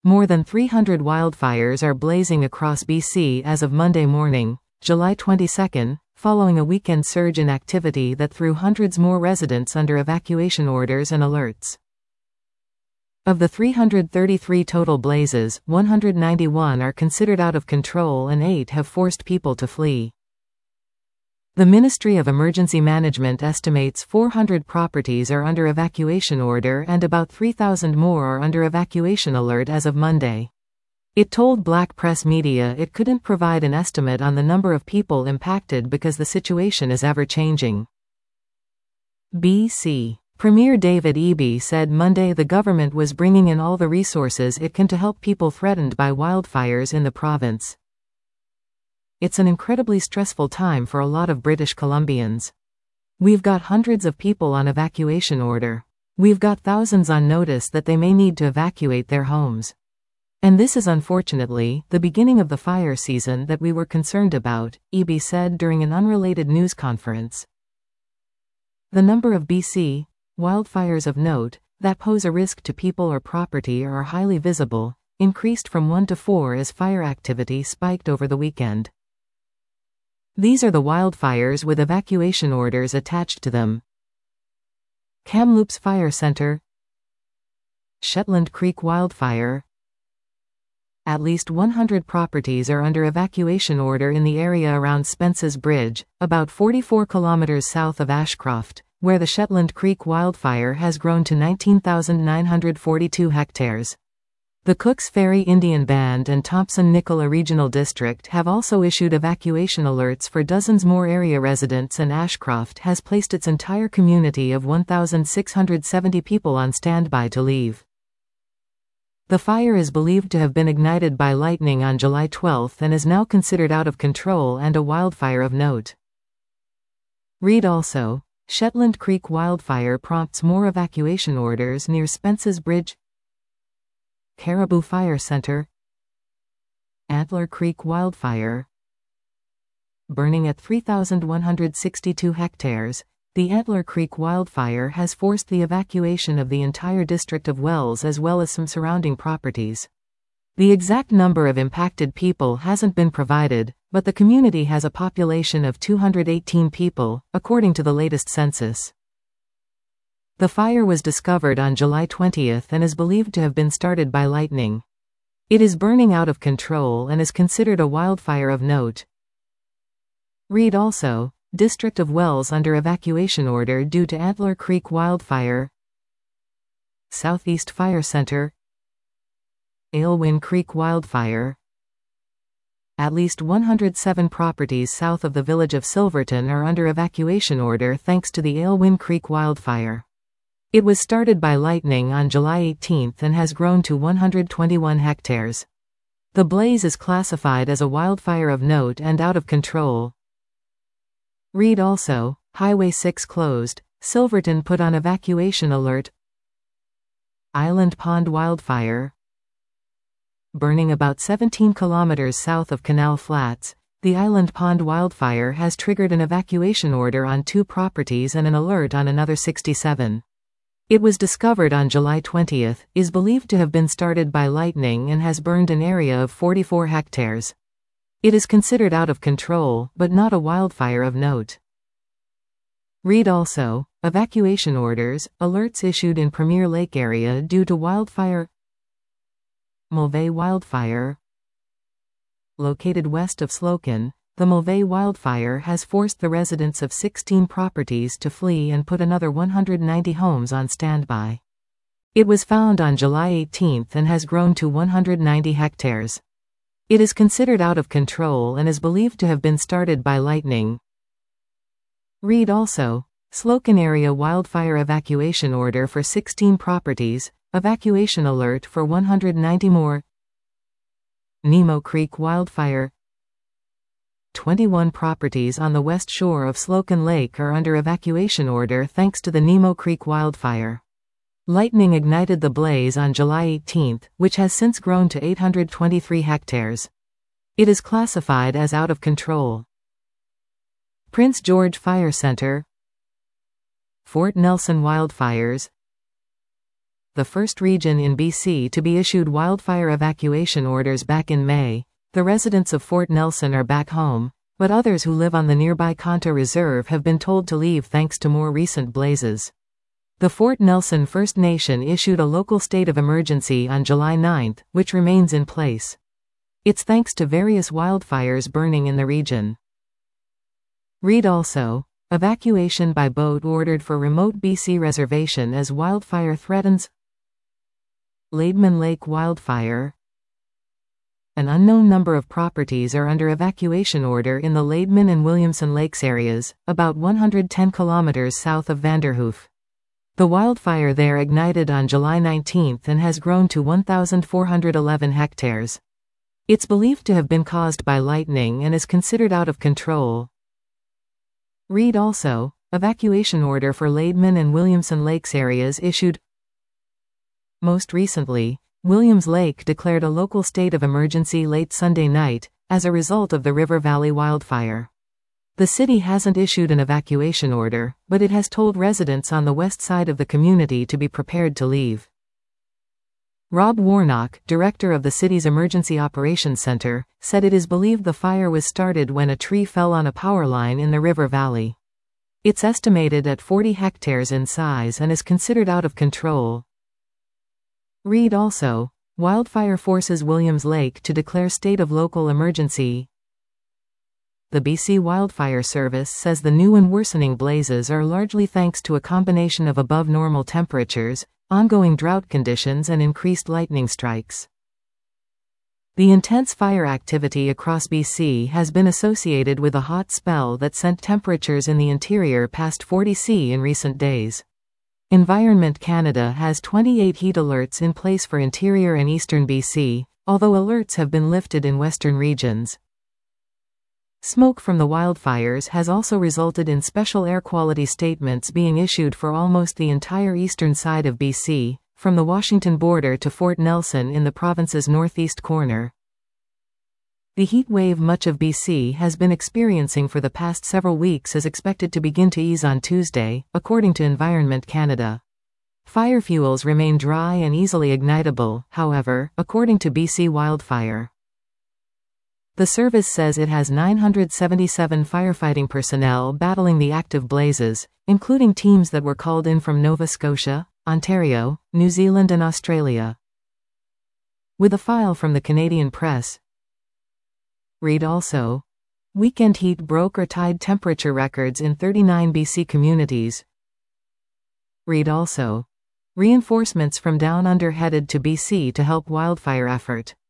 More than 300 wildfires are blazing across BC as of Monday morning, July 22, following a weekend surge in activity that threw hundreds more residents under evacuation orders and alerts. Of the 333 total blazes, 191 are considered out of control and 8 have forced people to flee. The Ministry of Emergency Management estimates 400 properties are under evacuation order and about 3,000 more are under evacuation alert as of Monday. It told Black Press Media it couldn't provide an estimate on the number of people impacted because the situation is ever-changing. BC Premier David Eby said Monday the government was bringing in all the resources it can to help people threatened by wildfires in the province. It's an incredibly stressful time for a lot of British Columbians. We've got hundreds of people on evacuation order. We've got thousands on notice that they may need to evacuate their homes. And this is unfortunately the beginning of the fire season that we were concerned about, Eby said during an unrelated news conference. The number of BC wildfires of note that pose a risk to people or property or are highly visible increased from 1 to 4 as fire activity spiked over the weekend. These are the wildfires with evacuation orders attached to them. Kamloops Fire Center, Shetland Creek Wildfire. At least 100 properties are under evacuation order in the area around Spence's Bridge, about 44 kilometers south of Ashcroft, where the Shetland Creek wildfire has grown to 19,942 hectares. The Cooks Ferry Indian Band and Thompson-Nicola Regional District have also issued evacuation alerts for dozens more area residents, and Ashcroft has placed its entire community of 1,670 people on standby to leave. The fire is believed to have been ignited by lightning on July 12 and is now considered out of control and a wildfire of note. Read also, Shetland Creek wildfire prompts more evacuation orders near Spence's Bridge. Caribou Fire Center, Antler Creek wildfire. Burning at 3,162 hectares, the Antler Creek wildfire has forced the evacuation of the entire district of Wells as well as some surrounding properties. The exact number of impacted people hasn't been provided, but the community has a population of 218 people, according to the latest census. The fire was discovered on July 20 and is believed to have been started by lightning. It is burning out of control and is considered a wildfire of note. Read also, District of Wells under evacuation order due to Antler Creek wildfire. Southeast Fire Center, Aylwin Creek wildfire. At least 107 properties south of the village of Silverton are under evacuation order thanks to the Aylwin Creek wildfire. It was started by lightning on July 18 and has grown to 121 hectares. The blaze is classified as a wildfire of note and out of control. Read also, Highway 6 closed, Silverton put on evacuation alert. Island Pond wildfire. Burning about 17 kilometers south of Canal Flats, the Island Pond wildfire has triggered an evacuation order on 2 properties and an alert on another 67. It was discovered on July 20, is believed to have been started by lightning and has burned an area of 44 hectares. It is considered out of control, but not a wildfire of note. Read also, evacuation orders, alerts issued in Premier Lake area due to wildfire. Mulvey wildfire. Located west of Slocum, the Mulvey wildfire has forced the residents of 16 properties to flee and put another 190 homes on standby. It was found on July 18 and has grown to 190 hectares. It is considered out of control and is believed to have been started by lightning. Read also, Slocum area wildfire evacuation order for 16 properties, evacuation alert for 190 more. Nemo Creek wildfire. 21 properties on the west shore of Slocum Lake are under evacuation order thanks to the Nemo Creek wildfire. Lightning ignited the blaze on July 18, which has since grown to 823 hectares. It is classified as out of control. Prince George Fire Center. Fort Nelson wildfires. the first region in BC to be issued wildfire evacuation orders back in May. The residents of Fort Nelson are back home, but others who live on the nearby Conto Reserve have been told to leave thanks to more recent blazes. The Fort Nelson First Nation issued a local state of emergency on July 9, which remains in place. It's thanks to various wildfires burning in the region. Read also, evacuation by boat ordered for remote BC reservation as wildfire threatens. Laidman Lake wildfire. An unknown number of properties are under evacuation order in the Laidman and Williamson Lakes areas, about 110 kilometers south of Vanderhoof. The wildfire there ignited on July 19 and has grown to 1,411 hectares. It's believed to have been caused by lightning and is considered out of control. Read also, evacuation order for Laidman and Williamson Lakes areas issued. Most recently, Williams Lake declared a local state of emergency late Sunday night, as a result of the River Valley wildfire. The city hasn't issued an evacuation order, but it has told residents on the west side of the community to be prepared to leave. Rob Warnock, director of the city's Emergency Operations Center, said it is believed the fire was started when a tree fell on a power line in the River Valley. It's estimated at 40 hectares in size and is considered out of control. Read also, wildfire forces Williams Lake to declare state of local emergency. The BC Wildfire Service says the new and worsening blazes are largely thanks to a combination of above-normal temperatures, ongoing drought conditions and increased lightning strikes. The intense fire activity across BC has been associated with a hot spell that sent temperatures in the interior past 40 C in recent days. Environment Canada has 28 heat alerts in place for interior and eastern BC, although alerts have been lifted in western regions. Smoke from the wildfires has also resulted in special air quality statements being issued for almost the entire eastern side of BC, from the Washington border to Fort Nelson in the province's northeast corner. The heat wave much of BC has been experiencing for the past several weeks is expected to begin to ease on Tuesday, according to Environment Canada. Fire fuels remain dry and easily ignitable, however, according to BC Wildfire. The service says it has 977 firefighting personnel battling the active blazes, including teams that were called in from Nova Scotia, Ontario, New Zealand and Australia. With a file from the Canadian Press. Read also, weekend heat broke or tied temperature records in 39 BC communities. Read also, reinforcements from Down Under headed to BC to help wildfire effort.